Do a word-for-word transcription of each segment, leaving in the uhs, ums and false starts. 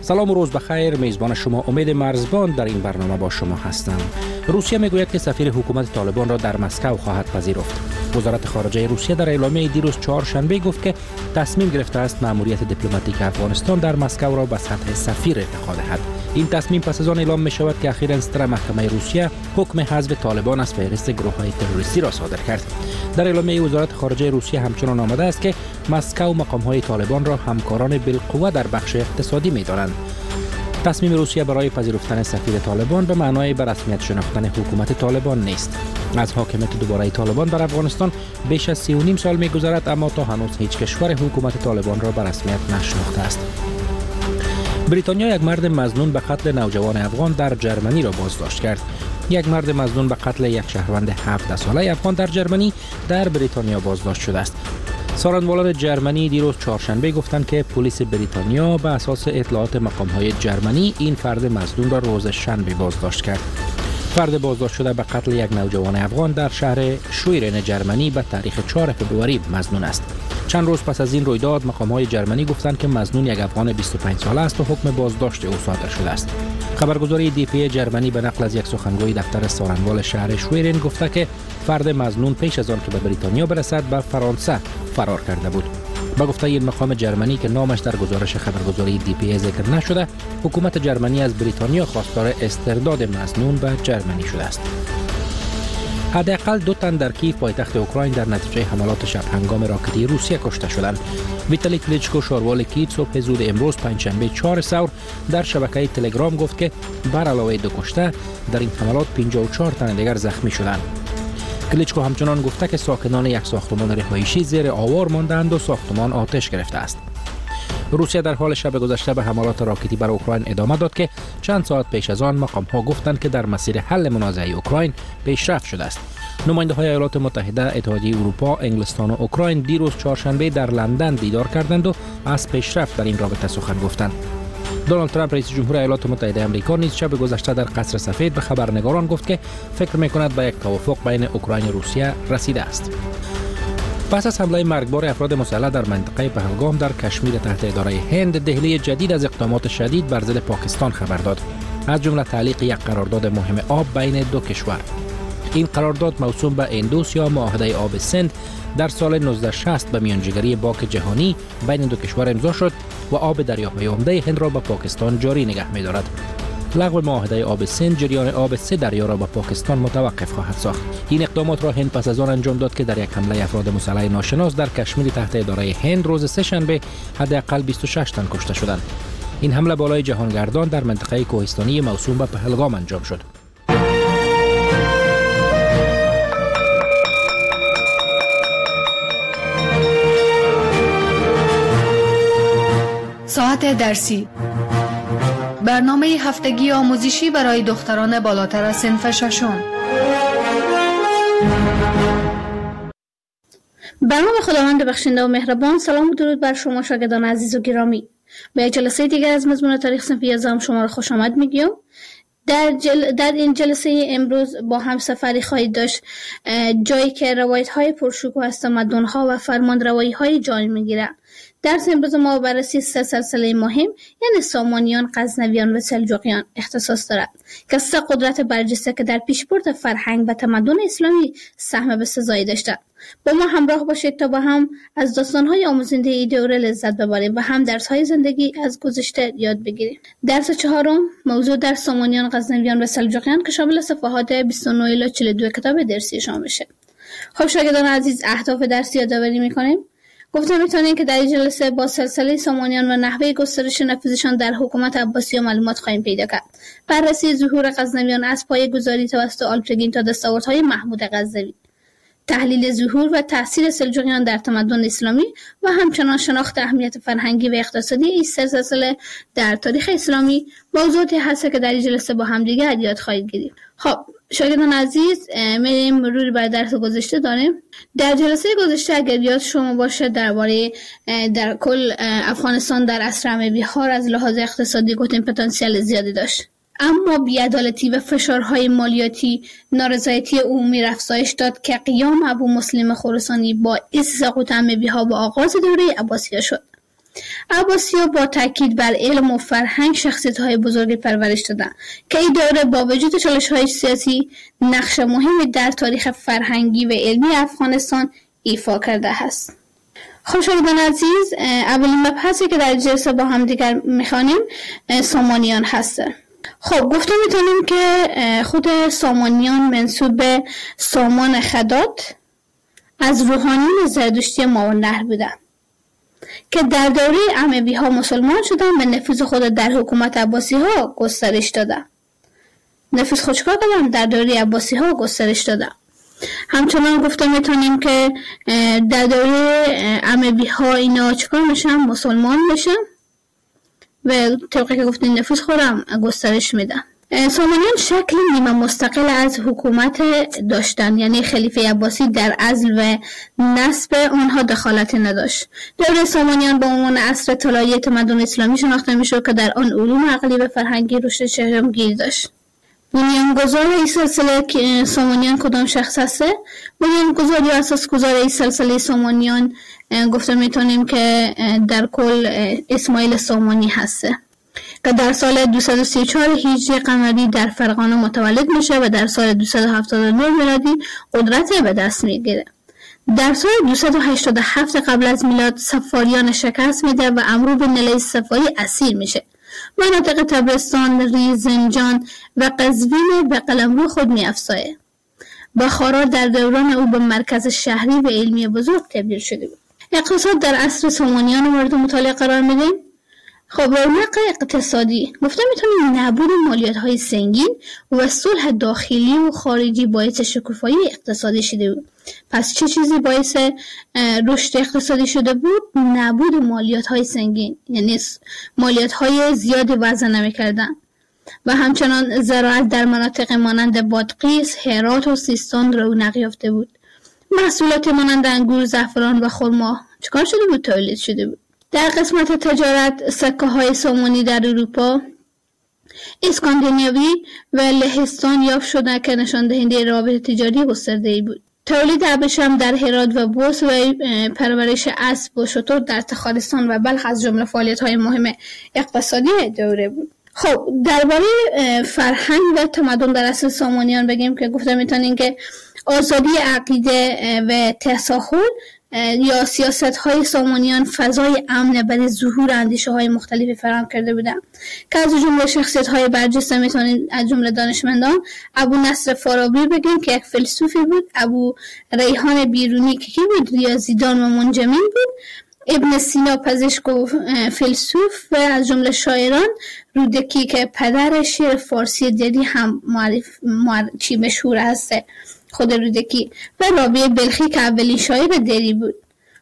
سلام و روز بخیر. میزبان شما امید مرزبان در این برنامه با شما هستم. روسیه میگوید که سفیر حکومت طالبان را در مسکو خواهد پذیرفت. وزارت خارجه روسیه در اعلامیه دیروز چهارشنبه گفت که تصمیم گرفته است مأموریت دیپلماتیک افغانستان در مسکو را به سطح سفیر ارتقا دهد. این تصمیم پس از آن اعلام می شود که اخیراً ستره محکمه روسیه حکم حذف طالبان از فهرست گروه‌های تروریستی را صادر کرد. در اعلامیه وزارت خارجه روسیه همچنان آمده است که مسکو مقام‌های طالبان را همکاران بالقوه در بخش اقتصادی می‌دانند. تصمیم روسیه برای پذیرفتن سفیر طالبان به معنای به رسمیت شناختن حکومت طالبان نیست. از حاکمیت دوباره طالبان در افغانستان بیش از سی و نیم سال می‌گذرد، اما تا هنوز هیچ کشور حکومت طالبان را به رسمیت نشناخته است. بریتانیا یک مرد مظنون به قتل نوجوان افغان در جرمنی را بازداشت کرد. یک مرد مظنون به قتل یک شهروند هفده ساله افغان در جرمنی در بریتانیا بازداشت شده است. سارنوالان جرمنی دیروز چهارشنبه گفتند که پلیس بریتانیا به اساس اطلاعات مقام‌های جرمنی این فرد مظنون را روز شنبه بازداشت کرد. فرد بازداشت شده به قتل یک نوجوان افغان در شهر شویرن جرمنی به تاریخ چهارم فوریه مظنون است. چند روز پس از این رویداد مقام‌های جرمنی گفتند که مظنون یک افغان بیست و پنج ساله است و حکم بازداشت او صادر شده است. خبرگزاری دی پی جرمنی به نقل از یک سخنگوی دفتر سارنوال شهر شویرن گفته که فرد مظنون پیش از آن که به بریتانیا برسد به فرانسه فرار کرده بود. با گفته این مقام جرمنی که نامش در گزارش خبرگزاری دی پی ذکر نشده، حکومت جرمنی از بریتانیا خواستار استرداد مظنون به جرمنی شده است. حداقل دو تن در کیف پایتخت اوکراین در نتیجه حملات شب هنگام راکتی روسیه کشته شدند. ویتالی کلیچکو شاروال کیف صبح زود امروز پنجشنبه چهار ثور در شبکه تلگرام گفت که بر علاوه دو کشته در این حملات پنجاه و چهار تن دیگر زخمی شدند. کلیچکو همچنان گفته که ساکنان یک ساختمان رهایشی زیر آوار ماندند و ساختمان آتش گرفته است. روسیه در حال شب گذشته به حملات راکتی بر اوکراین ادامه داد که چند ساعت پیش از آن مقام‌ها گفتند که در مسیر حل منازعه اوکراین پیشرفت شده است. نماینده‌های ایالات متحده، اتحادیه اروپا، انگلستان و اوکراین دیروز چهارشنبه در لندن دیدار کردند و از پیشرفت در این رابطه سخن گفتند. دونالد ترامپ رئیس جمهور ایالات متحده آمریکا نیز شب گذشته در قصر سفید به خبرنگاران گفت که فکر می‌کند به یک توافق بین اوکراین و روسیه رسیده است. پس از حمله مرگبار افراد مسلح در منطقه پهلگام در کشمیر تحت اداره هند، دهلی جدید از اقدامات شدید بر ضد پاکستان خبر داد، از جمله تعلیق یک قرارداد مهم آب بین دو کشور. این قرارداد موسوم به اندوس یا معاهده آب سند در سال نوزده شصت به میانجیگری باک جهانی بین دو کشور امضا شد و آب دریاهای عمده هند را به پاکستان جاری نگه می‌دارد. لغو معاهده آب سند جریان آب سه دریا را به پاکستان متوقف خواهد ساخت. این اقدامات را هند پس از آن انجام داد که در یک حمله افراد مسلح ناشناس در کشمیر تحت اداره هند روز سه‌شنبه حداقل بیست و شش تن کشته شدند. این حمله بالای جهانگردان در منطقه کوهستانی موسوم به پهلگام انجام شد. ساعت درسی، برنامه هفتگی آموزشی برای دختران بالاتر از صنف ششم. به نام خداوند بخشنده و مهربان. سلام و درود بر شما شاگردان عزیز و گرامی. به یک جلسه دیگر از مضمون تاریخ صنف یازدهم شما را خوش آمد میگیم. در, جل... در این جلسه امروز با هم سفری خواهید داشت جایی که روایت های پرشکوه از تمدن ها و فرمان روایی های جای میگیره. درس امروز ما بررسی سه سلسله مهم یعنی سامانیان، غزنویان و سلجوقیان اختصاص دارد که سه قدرت برجسته که در پیشبرد فرهنگ و تمدن اسلامی سهم بسزایی داشتند. با ما همراه باشید تا با هم از داستان‌های آموزنده این دوره لذت ببریم و هم درس‌های زندگی از گذشته یاد بگیریم. درس چهارم موضوع در سامانیان، غزنویان و سلجوقیان که شامل صفحات بیست و نه الی چهل و دو کتاب درسی شما میشه. خب شاگردان عزیز، اهداف درسی یادآوری می‌کنیم. گفتم میتونیم که در این جلسه با سلسله سامانیان و نحوه گسترش نفوذشان در حکومت عباسیه معلومات خواهیم پیدا کرد. بررسی ظهور غزنویان از پایه‌گذاری توسط آلپتگین تا دستاوردهای محمود غزنوی، تحلیل ظهور و تأثیر سلجوقیان در تمدن اسلامی و همچنان شناخت اهمیت فرهنگی و اقتصادی این سه سلسله در تاریخ اسلامی موضوعاتی هست که در این جلسه با هم دیگه یاد خواهید گرفت. خب شاگردان عزیز، میریم مروری بر درس گذشته داریم. در جلسه گذشته اگر یاد شما باشه درباره در کل افغانستان در عصر اموی‌ها از لحاظ اقتصادی گفتیم پتانسیل زیادی داشت، اما بی‌عدالتی و فشارهای مالیاتی نارضایتی عمومی را افزایش داد که قیام ابو مسلم خراسانی با سقوط اموی‌ها با آغاز دوره عباسیه شد. عباسی‌ها با تاکید بر علم و فرهنگ شخصیت‌های بزرگی پرورش دادند که این دوره با وجود چالش‌های سیاسی نقش مهمی در تاریخ فرهنگی و علمی افغانستان ایفا کرده است. خوشایندان عزیز، اولین مبحثی که در جلسه با هم دیگر می‌خوانیم سامانیان هست. خب گفته میتونیم که خود سامانیان منسوب به سامان خدات از روحانیون زرتشتی ماورالنهر بودند که در دوره اموی ها مسلمان شدند و نفوذ خود در حکومت عباسی ها گسترش دادند. نفوذ خود چکار کردند؟ در دوره عباسی ها گسترش دادند. همچنان گفته میتونیم که در دوره اموی ها اینا چکار میشن؟ مسلمان میشن و طبقه که گفتیم نفوذ خودم گسترش میدن. سامانیان شکل نیمه مستقل از حکومت داشتن، یعنی خلیفه عباسی در عزل و نصب آنها دخالت نداشت. دوره سامانیان با عنوان عصر طلایی تمدن اسلامی شناخته میشد که در آن علوم عقلی و فرهنگی رشد چشمگیر داشت. بنیانگذار این سلسله سامانیان کدام شخص هسته؟ بنیانگذار یا اساسگذار این سلسله سامانیان گفته میتونیم که در کل اسماعیل سامانی هسته که در سال دویست و سی و چهار هجری قمری در فرغانه متولد میشه و در سال دویست و هفتاد و نه میلادی قدرت به دست میگیره. در سال دویست و هشتاد و هفت قبل از میلاد سفاریان شکست میده و امرو به نلی سفاری اسیر میشه. مناطق تبرستان، ریز، زنجان و قزوین به قلمرو خود میافزایه. بخارا در دوران او به مرکز شهری و علمی بزرگ تبدیل شده بود. اقتصاد در عصر سامانیان مورد مطالعه قرار میدیم. خب رونق اقتصادی گفته میتونیم نبود مالیات های سنگین و صلح داخلی و خارجی باعث شکوفایی اقتصادی شده بود. پس چه چیزی باعث رشد اقتصادی شده بود؟ نبود مالیات های سنگین، یعنی مالیات های زیادی وضع نمی کردن و همچنان زراعت در مناطق مانند بادغیس، هرات و سیستان رونق یافته بود. محصولات مانند انگور، زعفران و خرما چکار شده بود؟ تولید شده بود. در قسمت تجارت سکه های سامانی در اروپا، اسکاندیناوی و لهستان یافت شده که نشان دهنده روابط تجاری گسترده‌ای بود. تولید ابریشم در هرات و بوس و پرورش اسب و شتر در تخارستان و بلخ از جمله فعالیت‌های مهم اقتصادی دوره بود. خب درباره فرهنگ و تمدن در عصر سامانیان بگیم که گفته میتونیم که آزادی عقیده و تساهل یا سیاست‌های سامانیان فضای امن برای ظهور اندیشه‌های مختلفی فراهم کرده بودند که از جمله شخصیت‌های برجسته میتونیم از جمله دانشمندان ابو نصر فارابی بگیم که یک فیلسوفی بود، ابو ریحان بیرونی که کی بود؟ ریاضیدان و منجمین بود، ابن سینا پزشک و فیلسوف و از جمله شاعران رودکی که پدر شعر فارسی دری هم معرف چی مشهور هسته خود رودکی و رابعه بلخی که اولین شاعر دری بود.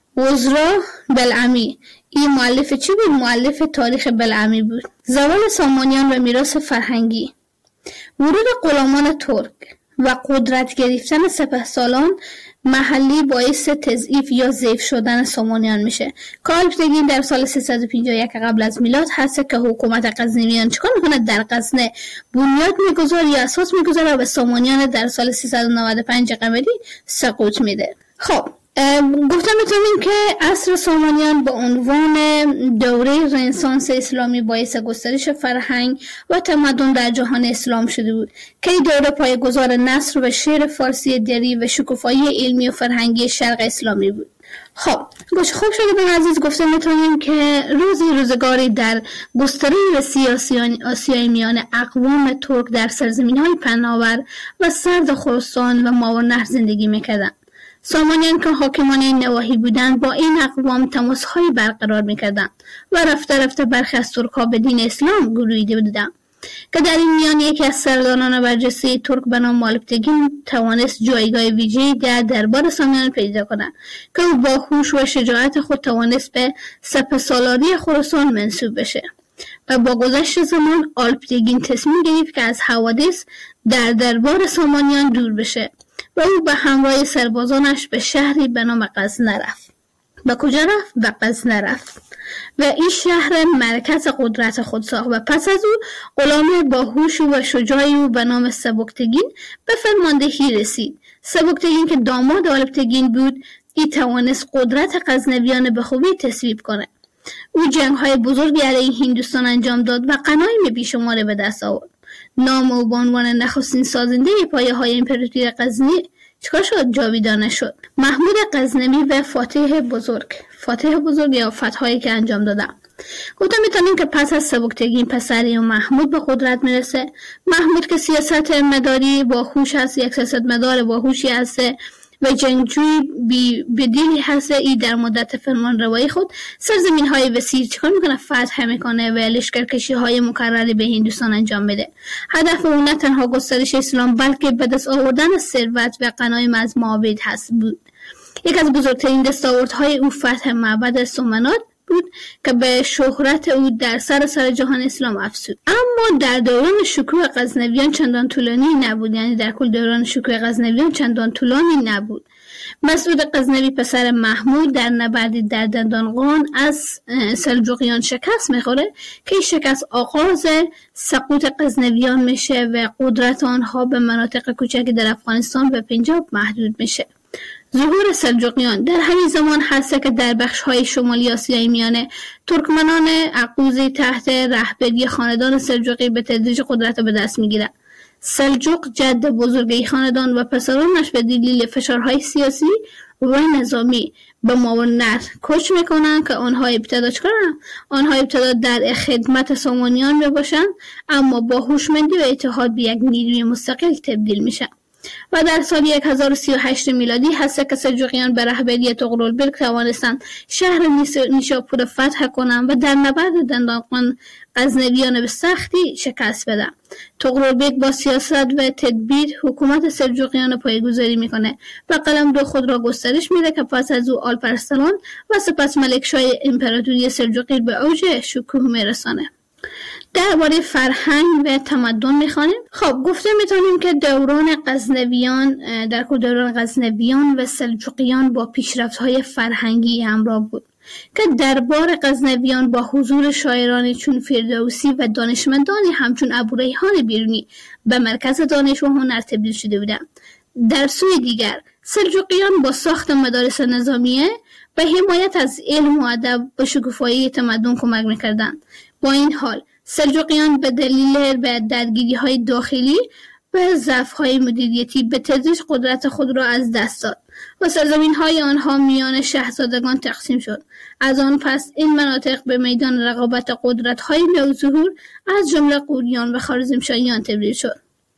وزرا بلعمی این مؤلف چی بود؟ مؤلف تاریخ بلعمی بود. زوال سامانیان و میراث فرهنگی، ورود غلامان ترک و قدرت گرفتن سپهسالار محلی باعث تضعیف یا ضعیف شدن سامانیان میشه. کالپتگین در سال سیصد و پنجاه و یک قبل از میلاد هست که حکومت غزنویان چیکار میکنه؟ در غزنه بنیاد میگذاره یا اساس میگذاره و سامانیان در سال سیصد و نود و پنج قمری سقوط میده. خب گفتم میتونیم که عصر سامانیان به عنوان دوره رنسانس اسلامی باعث گسترش فرهنگ و تمدن در جهان اسلام شده بود که این دوره پایه‌گذار نثر و شعر فارسی دری و شکوفایی علمی و فرهنگی شرق اسلامی بود. خب گوش خوب شده عزیز، گفته میتونیم که روزی روزگاری در گستره سیاسیان آسیای میانه اقوام ترک در سرزمین‌های پهناور و سرد خراسان و ماورالنهر زندگی میکردند. سامانیان که حاکمان این نواحی بودند با این اقوام تماس‌های برقرار می‌کردند و رفته رفته برخی از ترک‌ها به دین اسلام گرویده بودند که در این میان یکی از سرداران برجسته ترک به نام الپتگین توانست جایگاه ویژه‌ای در دربار سامانیان پیدا کند که او با هوش و شجاعت خود توانست به سپهسالاری خراسان منسوب بشه و با گذشت زمان الپتگین تصمیم گرفت که از حوادث در دربار سامانیان دور بشه و او به همراه سربازانش به شهری به نام غزنه رفت. به کجا رفت؟ به غزنه رفت و این شهر مرکز قدرت خود ساخت و پس از او غلام باهوش و شجاعی او به نام سبکتگین به فرماندهی رسید. سبکتگین که داماد الپتگین بود، این توانست قدرت غزنویان به خوبی تصویب کنه. او جنگ‌های بزرگی علیه هندوستان انجام داد و غنایم بیشمار به دست آورد. نام او به عنوان نخستین سازنده پایه‌های امپراتوری غزنی چیکار شد؟ جاویدانه شد. محمود غزنوی و فاتح بزرگ فاتح بزرگ یا فتح‌هایی که انجام دادن. گفتم میتونیم که پس از سبکتگی پسری و محمود به قدرت میرسه. محمود که سیاست مداری با هوش هست، یک سیاست مدار با هوشی هست و جنگجوی بی بدیلی هست. ای در مدت فرمان روایی خود سرزمین های وسیع چیکار میکنه؟ فتح میکنه و لشکرکشی های مکرری به هندوستان انجام میده. هدف اون نه تنها گسترش اسلام بلکه به دست آوردن ثروت و غنایم از معابد هست بود. یک از بزرگترین دستاوردهای او فتح معبد سومنات بود که به شهرت او در سراسر جهان اسلام افزود. اما در دوران شکوه غزنویان چندان طولانی نبود، یعنی در کل دوران شکوه غزنویان چندان طولانی نبود. مسعود غزنوی پسر محمود در نبردی در دندانقان از سلجوقیان شکست میخوره که این شکست آغاز سقوط غزنویان میشه و قدرت آنها به مناطق کوچکی در افغانستان و پنجاب محدود میشه. ظهور سلجوقیان در همین زمان هست که در بخش‌های شمالی آسیای میانه ترکمنان عقوزی تحت رهبری خاندان سلجوقی به تدریج قدرت به دست میگیرند. سلجوق جد بزرگ خاندان و پسرانش به دلیل فشارهای سیاسی و نظامی به ماورنر کوچ میکنن که آنها ابتدا چکارن؟ آنها ابتدا در خدمت سامانیان باشن، اما با هوشمندی و اتحاد به یک نیروی مستقل تبدیل میشن. و در سال هزار و سی و هشت میلادی هست که سلجوقیان به رهبری طغرالبرگ توانستند شهر نیشاپور فتح کنند و در نبرد دندانقان غزنویان به سختی شکست بدن. طغرالبرگ با سیاست و تدبیر حکومت سلجوقیان پایه‌گذاری میکنه و قلمرو خود را گسترش میده که پس از او آلپرستان و سپس ملکشاه امپراتوری سلجوقی به اوج شکوه میرسانه. درباره فرهنگ و تمدن میخوانیم. خب گفته میتونیم که دوران غزنویان در کل دوران غزنویان و سلجوقیان با پیشرفت‌های فرهنگی همراه بود که دربار غزنویان با حضور شاعرانی چون فردوسی و دانشمندانی همچون ابوریحان بیرونی به مرکز دانش و هنر تبدیل شده بودند. در سوی دیگر سلجوقیان با ساخت مدارس نظامیه و حمایت از علم و ادب به شکوفایی تمدن کمک میکردند. با این حال سلجوقیان به دلیل به درگیری‌های داخلی و ضعف‌های مدیریتی به تدریج قدرت خود را از دست داد و سرزمین‌های آنها میان شاهزادگان تقسیم شد. از آن پس این مناطق به میدان رقابت قدرت‌های نوظهور از جمله غوریان و خوارزمشاهیان تبدیل شد.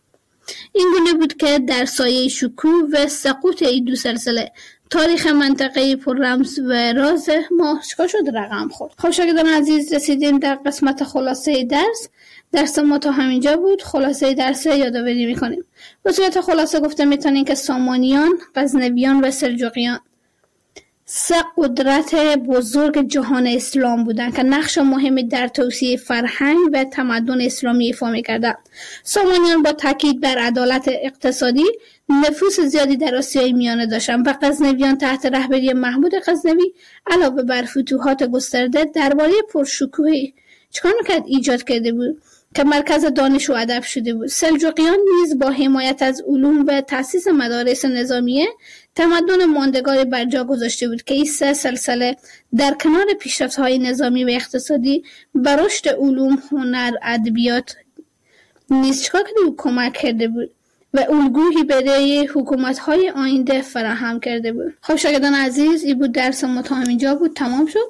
این گونه بود که در سایه شکوه و سقوط این دو سلسله تاریخ منطقه پر رمز و راز ما چکار شد رقم خورد. خب شاگردان عزیز، رسیدیم در قسمت خلاصه درس. درس ما تا همینجا بود. خلاصه درس یادآوری میکنیم. به صورت خلاصه گفته میتونیم که سامانیان، غزنویان و سلجوقیان سه قدرت بزرگ جهان اسلام بودند که نقش مهمی در توسعه فرهنگ و تمدن اسلامی ایفا می‌کردند. سامانیان با تاکید بر عدالت اقتصادی نفوذ زیادی در آسیای میانه داشتند و غزنویان تحت رهبری محمود غزنوی علاوه بر فتوحات گسترده درباره پرشکوهی چکار می‌کرد ایجاد کرده بود که مرکز دانش و ادب شده بود. سلجوقیان نیز با حمایت از علوم و تأسیس مدارس نظامیه تمدن ماندگاری بر جا گذاشته بود که این سه سلسله در کنار پیشرفت‌های نظامی و اقتصادی بر رشد علوم، هنر، ادبیات نیز چکار کرده بود؟ کمک کرده بود و الگویی برای حکومت‌های آینده فراهم کرده بود. خب شاگردان عزیز، این بود درس ما تا همینجا بود، تمام شد.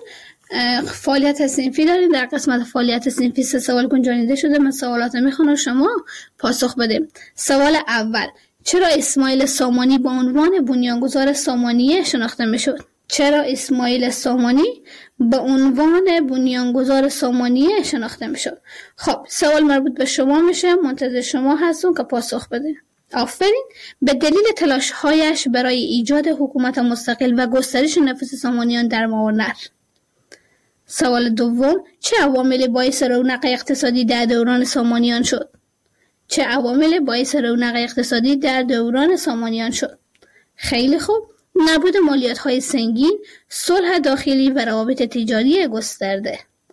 فعالیت صنفی داریم. در قسمت فعالیت صنفی سه سوال گنجانیده شده. من سوالات میخونم، شما پاسخ بده. سوال اول: چرا اسماعیل سامانی با عنوان بنیانگذار سامانیه شناخته میشد؟ چرا اسماعیل سامانی به عنوان بنیانگذار سامانیه شناخته میشد؟ خب سوال مربوط به شما میشه، منتظر شما هستم که پاسخ بده. آفرین. به دلیل تلاش‌هایش برای ایجاد حکومت مستقل و گسترش نفوذ سامانیان در ماورنر. سوال دوم: چه عواملی باعث رونق اقتصادی در دوران سامانیان شد؟ چه عواملی باعث رونق اقتصادی در دوران سامانیان شد؟ خیلی خوب. نبود مالیات‌های سنگین، صلح داخلی و روابط تجاری گسترده.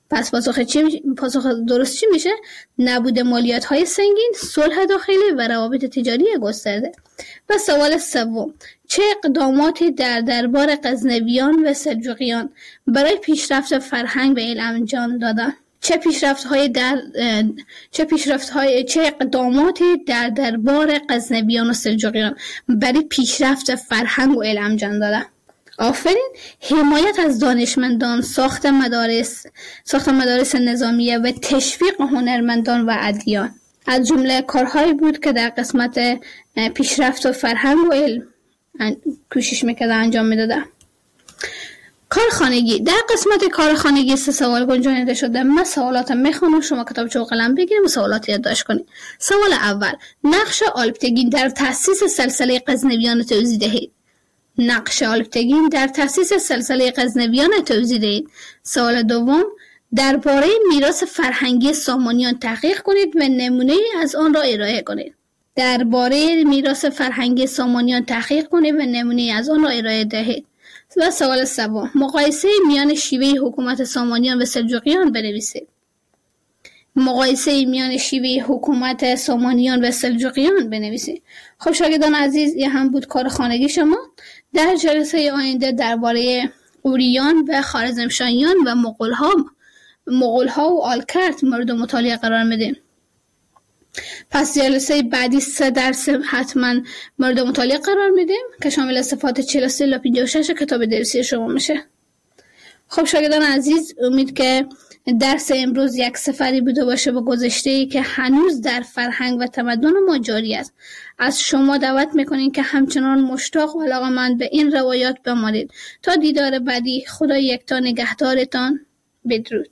پس پاسخ چی میشه؟ پاسخ درست چی میشه؟ نبود مالیات های سنگین، صلح داخلی و روابط تجاری گسترده. و سوال سوم، چه اقداماتی در دربار غزنویان و سلجوقیان برای پیشرفت فرهنگ به علم انجام دادند؟ چه پیشرفت‌های در چه پیشرفت‌های چه اقداماتی در دربار غزنویان و سلجوقیان برای پیشرفت فرهنگ و علم انجام دادند؟ آفرین. حمایت از دانشمندان، ساخت مدارس ساخت مدارس نظامیه و تشویق هنرمندان و ادیان از جمله کارهایی بود که در قسمت پیشرفت و فرهنگ و علم کوشش میکرده انجام میداده. کارخانگی. در قسمت کارخانگی سه سوال گنجانیده شده. من سوالات میخونم، شما کتابچه و قلم بگیرید و سوالات یادداشت کنید. سوال اول، نقش آلپتگین در تأسیس سلسله غزنویان توضیح دهید. نقش آلپتگین در تأسیس سلسله غزنویان توضیح دهید. سوال دوم، درباره میراث فرهنگی سامانیان تحقیق کنید و نمونه‌ای از آن را ارائه کنید. درباره میراث فرهنگی سامانیان تحقیق کنید و نمونه‌ای از آن را ارائه دهید. و سوال سوم، مقایسه میان شیوه حکومت سامانیان و سلجوقیان بنویسید. مقایسه میان شیوه حکومت سامانیان و سلجوقیان بنویسید. خب شاگردان عزیز، یه هم بود کار خانگی شما. در جلسه آینده درباره اوریان و خوارزمشاهیان و مغول‌ها مغول‌ها و آلکرت مورد مطالعه قرار میدیم. پس جلسه بعدی سه درس حتما مورد مطالعه قرار میدیم که شامل صفات چهل و سه تا پنجاه و شش کتاب درسی شما میشه. خب شاگردان عزیز، امید که درس امروز یک سفری بوده باشه به گذشته‌ای که هنوز در فرهنگ و تمدن ما جاری است. از شما دعوت میکنیم که همچنان مشتاق و علاقه‌مند به این روایات بمانید. تا دیدار بعدی، خدا یکتا نگهدارتان. بدرود.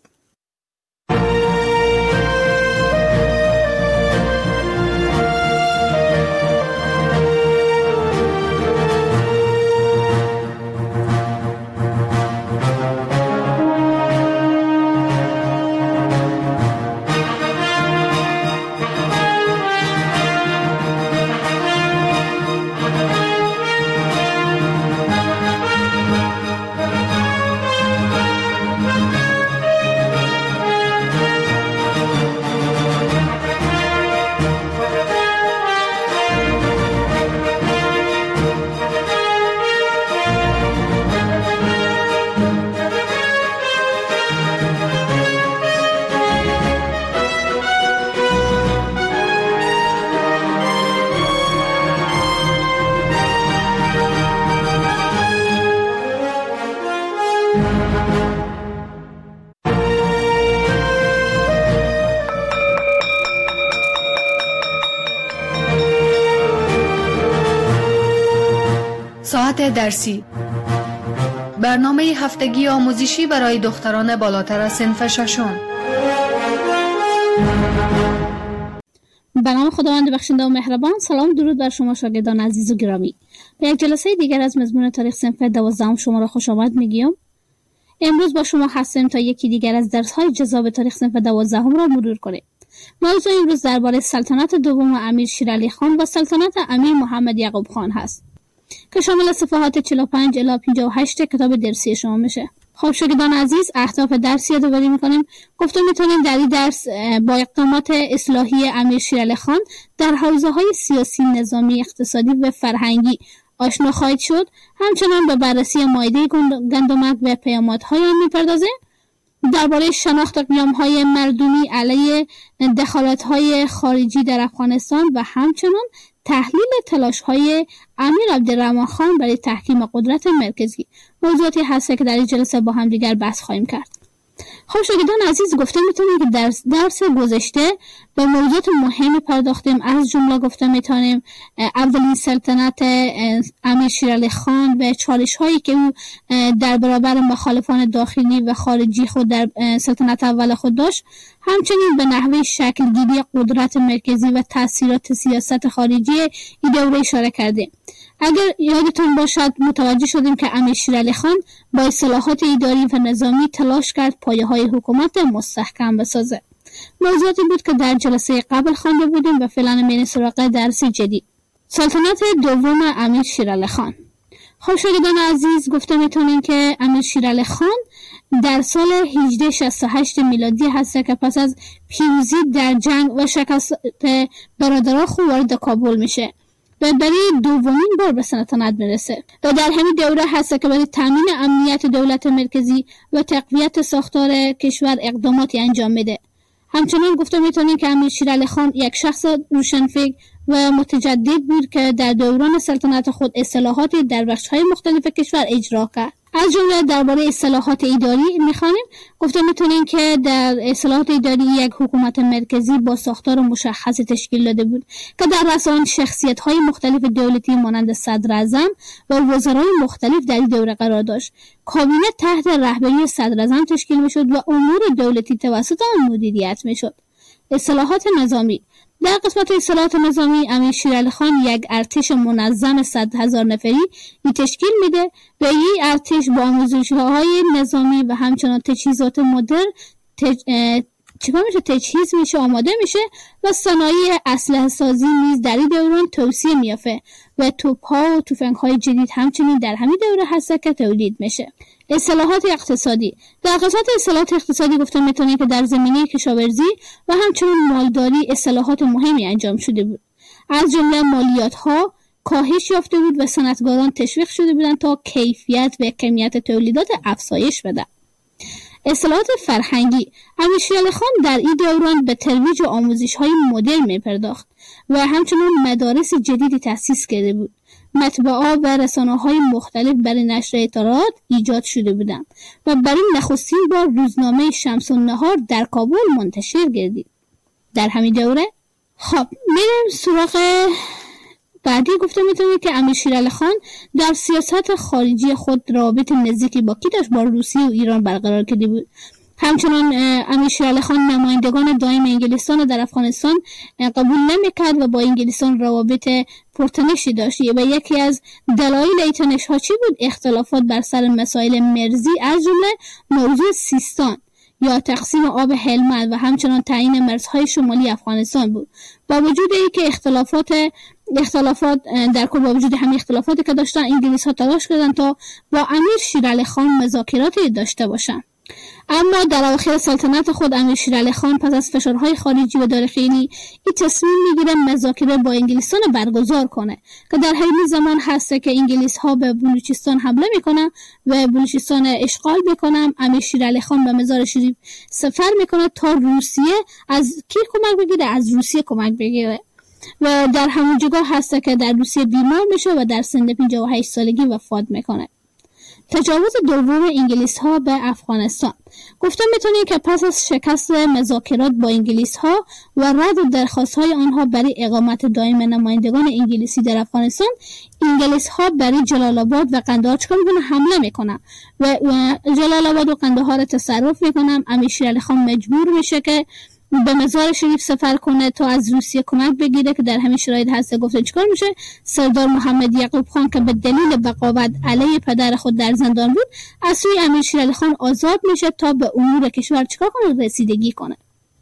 ساعت درسی، برنامه هفتگی آموزشی برای دختران بالاتر از صنف ششم. به نام خداوند بخشنده و مهربان. سلام درود بر شما شاگردان عزیز و گرامی. به یک جلسه دیگر از مضمون تاریخ صنف دوازدهم شما را خوش آمد میگیم. امروز با شما هستیم تا یکی دیگر از درس‌های جذاب تاریخ صنف دوازدهم را مرور کنیم. موضوع امروز درباره سلطنت دوم امیر شیرعلی خان و سلطنت امیر محمد یعقوب خان هست که شامل صفحات چهل و پنج الی پنجاه و هشت کتاب درسی شما میشه. خب شاگردان عزیز، اهداف درس یادآوری میکنیم. گفتم میتونیم در این درس با اقدامات اصلاحی امیر شیرعلی خان در حوزه‌های سیاسی، نظامی، اقتصادی و فرهنگی آشنا خواهید شد. همچنان به بررسی مائده گندمک و پیامدهای آن میپردازیم. درباره شناخت قیام‌های مردمی علیه دخالت‌های خارجی در افغانستان و همچنان تحلیل تلاش‌های امیر عبدالرحمن خان برای تحکیم قدرت مرکزی موضوعاتی هست که در این جلسه با هم دیگر بحث خواهیم کرد. خب شاگردان عزیز، گفته میتونیم که درس درس گذشته به موضوعات مهمی پرداختیم. از جمله گفته میتونیم اولین سلطنت امیر شیرعلی خان و چالش هایی که او در برابر مخالفان داخلی و خارجی خود در سلطنت اول خود داشت، همچنین به نحوه شکل گیری قدرت مرکزی و تاثیرات سیاست خارجی این دوره اشاره کردیم. اگر یادتون باشد متوجه شدیم که امیر شیرعلی خان با اصلاحات اداری و نظامی تلاش کرد پایه‌های حکومت مستحکم بسازه. موضوعاتی بود که در جلسه قبل خوانده بودیم و فعلا میریم سراغ درس جدید. سلطنت دوم امیر شیرعلی خان. خب شاگردان عزیز، گفته میتونیم که امیر شیرعلی خان در سال هجده شصت و هشت میلادی هست که پس از پیروزی در جنگ و شکست برادران خود وارد کابل میشه و برای دومین بار به سلطنت میرسه و در همین دوره هست که برای تامین امنیت دولت مرکزی و تقویت ساختار کشور اقداماتی انجام میده. همچنان گفته میتونیم که امیر شیر علی خان یک شخص روشنفکر و متجدد بود که در دوران سلطنت خود اصلاحاتی در بخش‌های مختلف کشور اجرا کرد. از جمله درباره اصلاحات اداری میخوانیم. گفته میتونیم که در اصلاحات اداری یک حکومت مرکزی با ساختار مشخصی تشکیل داده بود که در رأس آن شخصیت‌های مختلف دولتی مانند صدر اعظم و وزرای مختلف در این دوره قرار داشت. کابینه تحت رهبری صدر اعظم تشکیل میشد و امور دولتی توسط آن مدیریت میشد. اصلاحات نظامی. در قسمت اصلاحات نظامی امیر شیر علی خان یک ارتش منظم صد هزار نفری تشکیل میده و این ارتش با آموزش‌های نظامی و همچنان تجهیزات مدرن تج... چیکار میشه تجهیز میشه آماده میشه و صنایع اسلحه سازی نیز در این دوران توسعه میافته و توپ‌ها و تفنگ‌های جدید همچنین در همین دوره هست که تولید میشه. اصلاحات اقتصادی. در قسمت اصلاحات اقتصادی گفته میتونیم که در زمینه کشاورزی و همچنین مالداری اصلاحات مهمی انجام شده بود. از جمله مالیات‌ها کاهش یافته بود و صنعتگران تشویق شده بودند تا کیفیت و کمیت تولیدات افزایش بده. اصلاحات فرهنگی. امیر شیر علی خان در این دوران به ترویج و آموزش‌های مدرن می‌پرداخت و همچنین مدارس جدیدی تأسیس کرده بود. مطبوعات و رسانه‌های مختلف برای نشر اطلاعات ایجاد شده بودند و برای نخستین بار روزنامه شمس النهار در کابل منتشر گردید. در همین دوره خب میریم سراغ بعدی. گفته میتونید که امیر شیر علی خان در سیاست خارجی خود رابط نزدیکی با کی داشت؟ با روسیه و ایران برقرار کرده بود. همچنان امیر شیر علی خان نمایندگان دائم انگلستان در افغانستان قبول نمیکرد و با انگلستان روابط پرتنشی داشت و یکی از دلایل این تنش ها چی بود؟ اختلافات بر سر مسائل مرزی از جمله موضوع سیستان یا تقسیم آب هلمند و همچنان تعیین مرزهای شمالی افغانستان بود. با وجود اینکه اختلافات اختلافات در کل با وجود همین اختلافاتی که داشتن انگلیس ها تلاش کردن تا با امیر شیر علی خان مذاکراتی داشته باشن. اما در اواخر سلطنت خود امیر شیر علی خان پس از فشارهای خارجی و داخلی این تصمیم میگیره مذاکره با انگلیسان برگزار کنه که در همین زمان هست که انگلیس ها به بلوچستان حمله میکنن و بلوچستان اشغال میکنن. امیر شیر علی خان به مزار شریف سفر میکنه تا روسیه از کی کمک بگیره؟ از روسیه کمک بگیره و در همون جگاه هست که در روسیه بیمار میشه و در سن پنجاه و هشت سالگی وفات میکنه. تجاوز دوم انگلیس ها به افغانستان. گفته میتونیم که پس از شکست مذاکرات با انگلیس ها و رد درخواست های آنها برای اقامت دائم نمایندگان انگلیسی در افغانستان، انگلیس ها برای جلال آباد و قندهار چکار میکنن؟ حمله میکنن و جلال آباد و قندهار رو تصرف میکنن. امیر شیر علی خان مجبور میشه که به مزار شریف سفر کنه تا از روسیه کمک بگیره که در همین شرایط هست. گفته چیکار میشه؟ سردار محمد یعقوب خان که به دلیل بغاوت علیه پدر خود در زندان بود از سوی امیر شیر علی خان آزاد میشه تا به امور کشور چیکار کنه؟ رسیدگی کنه.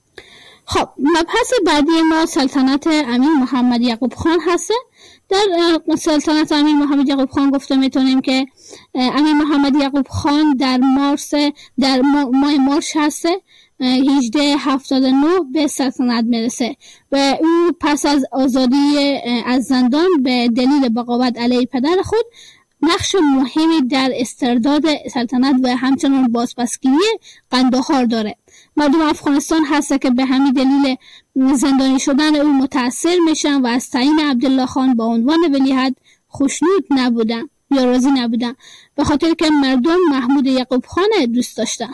خب مبحث بعدی ما سلطنت امیر محمد یعقوب خان هست. در سلطنت امیر محمد یعقوب خان گفته میتونیم که امیر محمد یعقوب خان در مارس در ماه مارس هست هجده هفتاد و نه به سلطنت میرسه و او پس از آزادی از زندان به دلیل بغاوت علیه پدر خود نقش مهمی در استرداد سلطنت و همچنان بازپسگیری قندهار داره. مردم افغانستان هست که به همین دلیل زندانی شدن او متاثر میشن و از تعیین عبدالله خان با عنوان ولیعهد خوشنود نبودن یا راضی نبودن، به خاطر که مردم محمود یعقوب خان دوست داشتن.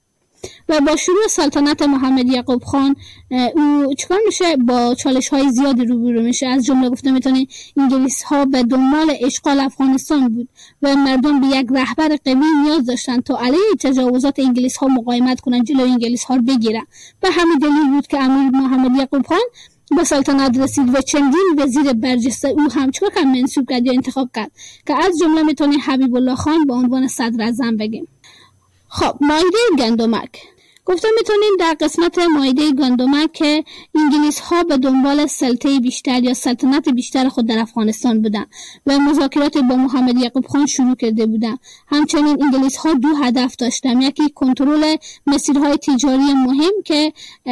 و با شروع سلطنت محمد یعقوب خان او چیکار میشه؟ با چالش های زیادی روبرو میشه. از جمله گفته میتونی انگلیس ها به دنبال اشغال افغانستان بود و مردم به یک رهبر قوی نیاز داشتن تا علیه تجاوزات انگلیس ها مقاومت کنن، جلوی انگلیس ها رو بگیرن. به همین دلیل بود که امیر محمد یعقوب خان به سلطنت رسید و چندین وزیر برجسته او هم چیکار کرد؟ منصوب کرد یا انتخاب کرد که از جمله میتونی حبیب الله خان به عنوان صدر اعظم بگیم. خب مایده گندمک. گفتم میتونیم در قسمت مائده گندمک که انگلیس ها به دنبال سلطه بیشتر یا سلطنت بیشتر خود در افغانستان بودن و مذاکرات با محمد یعقوب خان شروع کرده بودن. همچنین انگلیس ها دو هدف داشتن، یکی کنترل مسیرهای تجاری مهم که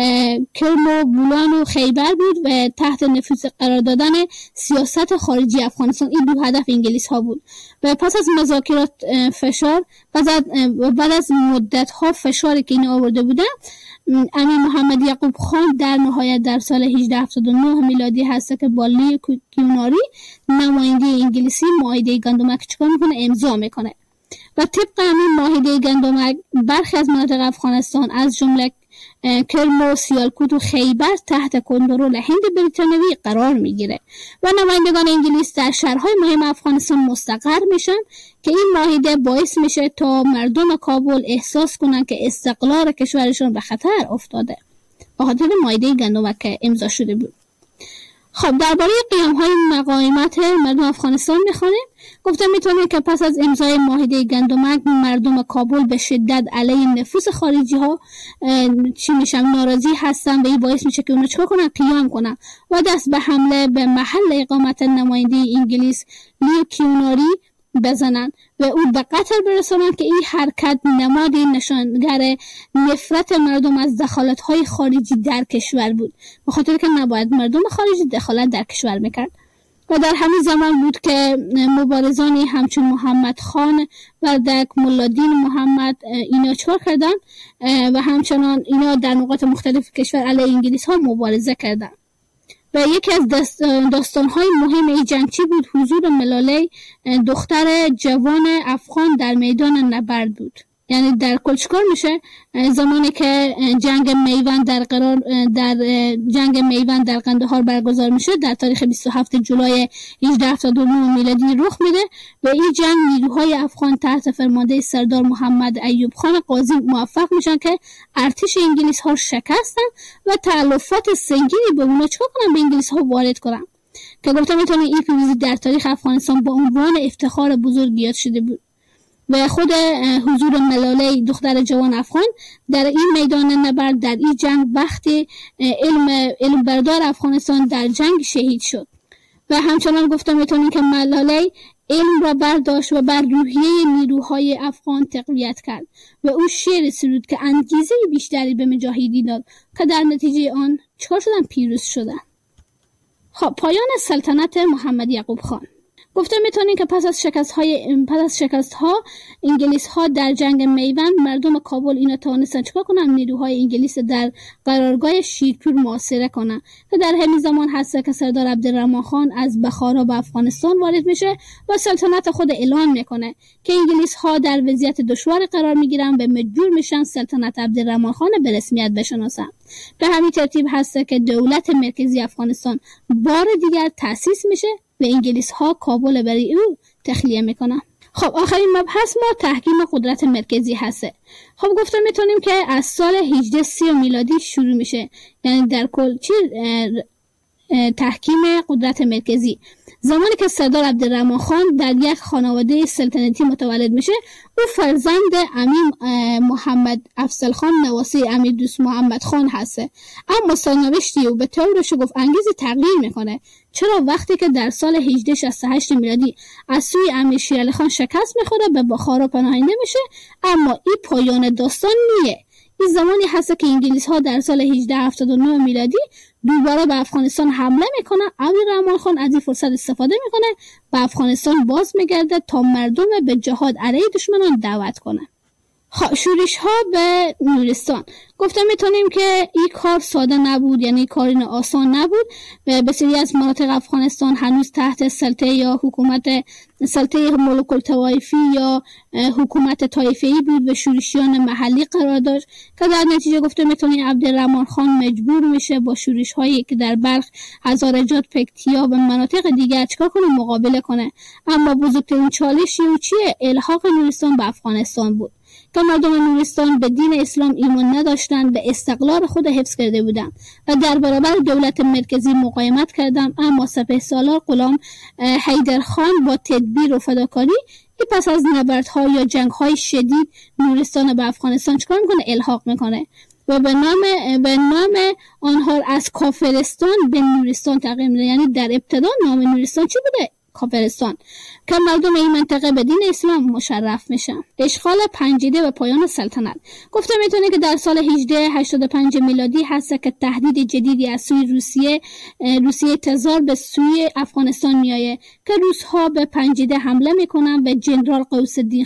کرم و بولان و خیبر بود و تحت نفوذ قرار دادن سیاست خارجی افغانستان. این دو هدف انگلیس ها بود و پس از مذاکرات فشار بعد از مدت ها فشاری که این آورده بودن، امیر محمد یعقوب خان در نهایت در سال هجده هفتاد و نه میلادی هست که با لی کیوناری نماینده انگلیسی معاهده گندمک چیکار میکنه؟ امضا میکنه و طبق همین معاهده گندمک برخی از مناطق افغانستان از جمله کرم و سیالکوت و خیبر تحت کنترل هند بریتانیایی قرار میگیره و نمایندگان انگلیس در شهرهای مهم افغانستان مستقر میشن که این معاهده باعث میشه تا مردم کابل احساس کنن که استقلال کشورشون به خطر افتاده به خاطر معاهده گندمک که امضا شده بود. خب درباره قیام‌های مقاومت مردم افغانستان میخوانیم. گفتم میتونیم که پس از امضای معاهده گندمک مردم کابل به شدت علیه نفوذ خارجی ها چی میشن ناراضی هستن و این باعث میشه که اونا چیکار کنن؟ قیام کنن و دست به حمله به محل اقامت نماینده انگلیس لی کیوناری بزنن و او به قتل برسانن که این حرکت نمادی نشانگر نفرت مردم از دخالت‌های خارجی در کشور بود، به خاطر که نباید مردم خارجی دخالت در کشور میکرد. و در همین زمان بود که مبارزانی همچون محمد خان و دک ملادین محمد اینا چکار کردن و همچنان اینا در نقاط مختلف کشور علیه انگلیس ها مبارزه کردن. و یکی از داستان‌های مهم این جنگ چی بود؟ حضور ملاله دختر جوان افغان در میدان نبرد بود. یعنی در کل چیکار میشه؟ زمانی که جنگ میوند در قرار در جنگ میوند در قندهار برگزار میشه در تاریخ بیست و هفتم جولای هجده هفتاد و نه میلادی رخ میده و این جنگ نیروهای افغان تحت فرمانده سردار محمد ایوب خان قاضی موفق میشن که ارتش انگلیس ها شکستن و تلفات سنگینی به اونا چیکار کنن؟ به انگلیس ها وارد کنن که گفتم میتونه این پیروزی در تاریخ افغانستان با عنوان افتخار بزرگ یاد شده بود. و خود حضور ملاله دختر جوان افغان در این میدان نبرد در این جنگ وقتی علم علم بردار افغانستان در جنگ شهید شد و همچنان گفتم میتونیم که ملاله علم را برداشت و بر روحیه نیروهای افغان تقویت کرد و او شعر سرود که انگیزه بیشتری به مجاهدین داد که در نتیجه آن چکار شدن؟ پیروز شدن. خب پایان سلطنت محمد یعقوب خان. گفتم میتونیم که پس از شکست های پس از شکست ها انگلیس ها در جنگ میوند مردم کابل اینا توانستن چیکار کنن؟ نیروهای انگلیس در قرارگاه شیرپور محاصره کنن که در همین زمان هست که سردار عبدالرحمن خان از بخارا به افغانستان وارد میشه و سلطنت خود اعلان میکنه که انگلیس ها در وضعیت دشوار قرار میگیرن و مجبور میشن سلطنت عبدالرحمن خان به رسمیت بشناسن. به همین ترتیب هست که دولت مرکزی افغانستان بار دیگر تأسیس میشه و انگلیس ها کابل برای او تخلیه میکنن. خب آخرین مبحث ما تحکیم قدرت مرکزی هسته. خب گفتم میتونیم که از سال هجده سی میلادی شروع میشه، یعنی در کل چی تحکیم قدرت مرکزی. زمانی که سردار عبدالرحمن خان در یک خانواده سلطنتی متولد میشه، او فرزند امیر محمد افضل خان نواسی امیر دوست محمد خان هسته، اما سرنوشتی او به طور شگفت انگیز تغییر میکنه. چرا؟ وقتی که در سال هجده شصت و هشت میلادی از سوی امیر شیر علی خان شکست میخوره به بخارا پناهنده میشه، اما این پایان داستان نیه. این زمانی هست که انگلیس ها در سال هجده هفتاد و نه میلادی دوباره به افغانستان حمله میکنه. عبدالرحمن خان از این فرصت استفاده میکنه و افغانستان باز میگرده تا مردم به جهاد علیه دشمنان دعوت کنه. شورش ها به نورستان. گفتم میتونیم که این کار ساده نبود، یعنی کاری آسان نبود و بسیاری از مناطق افغانستان هنوز تحت سلطه یا حکومت سلطه ملوک الطوایفی یا حکومت طایفه‌ای بود و شورشیان محلی قرار داشت که در نتیجه گفتم میتونیم عبدالرحمن خان مجبور میشه با شورش هایی که در بلخ، هزارجات، پکتیا و مناطق دیگر چیکار کنه؟ مقابله کنه. اما بزرگترین چالشی او چیه؟ الحاق نورستان به افغانستان بود که مردم نورستان به دین اسلام ایمان نداشتند، به استقلال خود حفظ کرده بودند و در برابر دولت مرکزی مقاومت کردند. اما سپهسالار غلام حیدرخان با تدبیر و فداکاری که پس از نبردها یا جنگ‌های شدید نورستان به افغانستان چکار میکنه؟ الحاق میکنه و به نام به نام آنها از کافرستان به نورستان تغییر میده. یعنی در ابتدا نام نورستان چی بوده؟ کافرستان، که مردم این منطقه به دین اسلام مشرف میشن. اشغال پنجیده و پایان سلطنت. گفته میتونه که در سال هجده هشتاد و پنج میلادی هست که تهدید جدیدی از سوی روسیه روسیه تزار به سوی افغانستان میایه که روس‌ها به پنجیده حمله میکنن و جنرال غوث الدین